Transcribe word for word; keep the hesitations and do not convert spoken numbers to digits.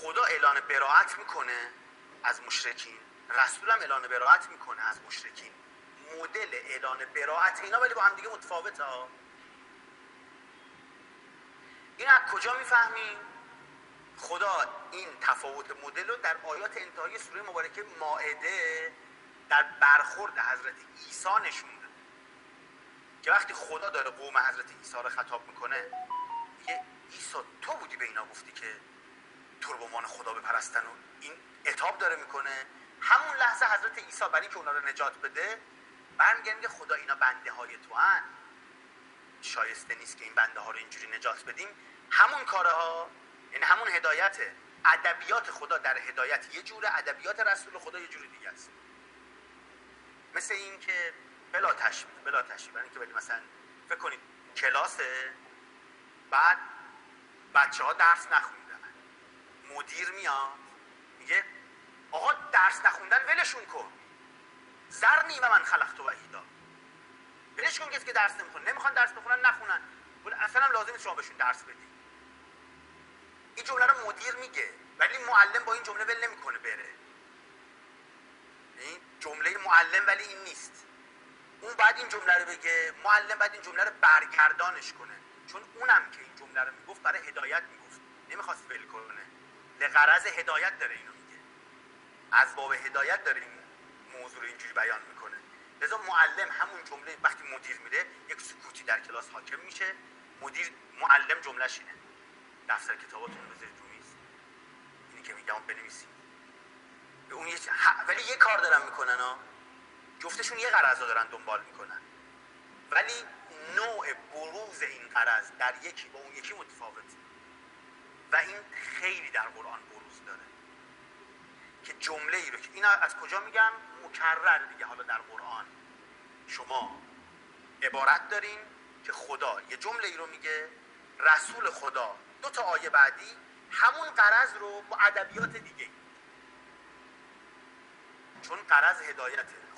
خدا اعلان براءت میکنه از مشرکین، رسولم اعلان براءت میکنه از مشرکین. مدل اعلان براءت اینا ولی با هم دیگه متفاوته ها. این از کجا میفهمیم؟ خدا این تفاوت مدل رو در آیات انتهایی سوره مبارکه مائده در برخورد حضرت عیسی نشونده که وقتی خدا داره قوم حضرت عیسی رو خطاب میکنه میگه عیسی تو بودی به اینا گفتی که تو رو به عنوان خدا بپرستن و این عتاب داره میکنه. همون لحظه حضرت عیسی برای اینکه اونا رو نجات بده برمیگه میگه خدا اینا بنده های تو هن، شایسته نیست که این بنده ها رو اینجوری نجات بدیم. همون کاره ها، یعنی همون هدایته. ادبیات خدا در هدایت یه جوره، ادبیات رسول خدا یه جوری دیگه است. مثل این که بلا تشبیه بلا تشبیه برای اینکه ولی مثلا فکر کنید کلاسه، بعد بچه ها درس نخوندن، مدیر میاد میگه آقا درس نخوندن ولشون کن، ذرنی و من خلقت وحیدا، ولش کن کسی که درس نمیخونه، نمیخوان درس بخونن نخونن، ولی اصلا هم لازم نیست شما بهشون درس بدی. این جمله رو مدیر میگه ولی معلم با این جمله ول نمیکنه بره. این جمله معلم ولی این نیست. اون بعد این جمله رو بگه، معلم بعد این جمله رو برگردانش کنه، چون اونم که این جمله رو میگفت برای هدایت میگفت، نمیخواست ول کنه، لغرض هدایت داره اینو میگه، از باب هدایت داره این موضوع رو اینجوری بیان میکنه. لذا معلم همون جمله وقتی مدیر میره یک سکوتی در کلاس حاکم میشه، مدیر معلم جملهش اینه، دفتر کتاباتون بذارید رو میز، اینی که میگم بنویسید. به اون یه ولی یه کار دارن میکنن ها، جفتشون یه غرض رو دارن دنبال میکنن ولی نوع بروز این غرض در یکی با اون یکی متفاوته و این خیلی در قرآن بروز داره که جمله ای رو که اینا از کجا میگم مکرر دیگه، حالا در قرآن شما عبارت دارین که خدا یه جمله ای رو میگه، رسول خدا دو تا آیه بعدی همون غرض رو با ادبیات دیگه، چون غرض هدایته.